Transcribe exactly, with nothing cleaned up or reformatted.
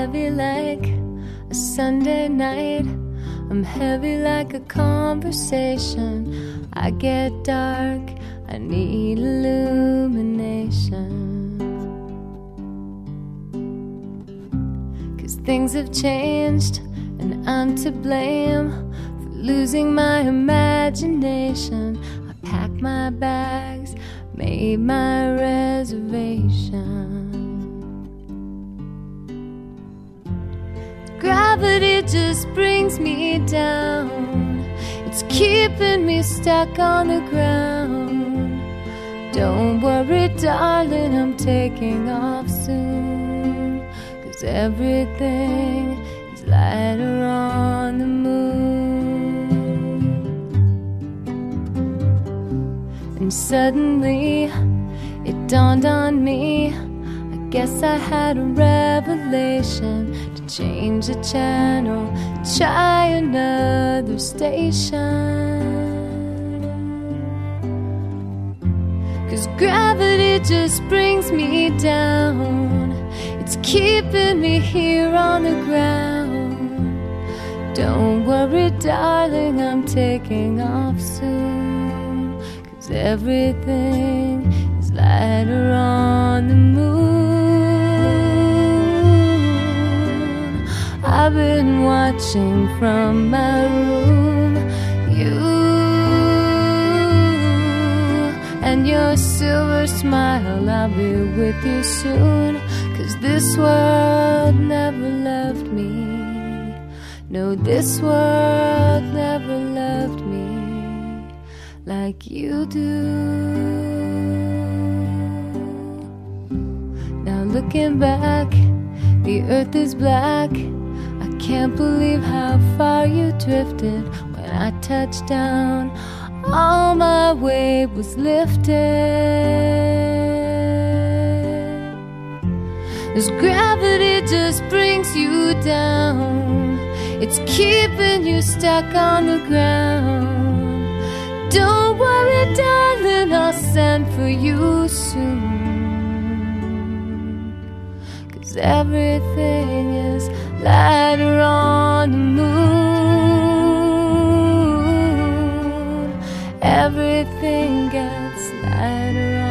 heavy like a Sunday night. I'm heavy like a conversation. I get dark, I need illumination. 'Cause things have changed and I'm to blame for losing my imagination. I packed my bags, made my reservation. Gravity just brings me down. It's keeping me stuck on the ground. Don't worry, darling, I'm taking off soon. 'Cause everything is lighter on the moon. And suddenly it dawned on me, I guess I had a revelation. Change the channel, try another station. 'Cause gravity just brings me down. It's keeping me here on the ground. Don't worry, darling, I'm taking off soon. 'Cause everything is lighter on the moon. I've been watching from my room, you and your silver smile. I'll be with you soon. 'Cause this world never loved me. No, this world never loved me like you do. Now looking back, the earth is black. I can't believe how far you drifted. When I touched down, all my weight was lifted. This gravity just brings you down. It's keeping you stuck on the ground. Don't worry, darling, I'll send for you soon. 'Cause everything is lighter on the moon. Everything gets lighter on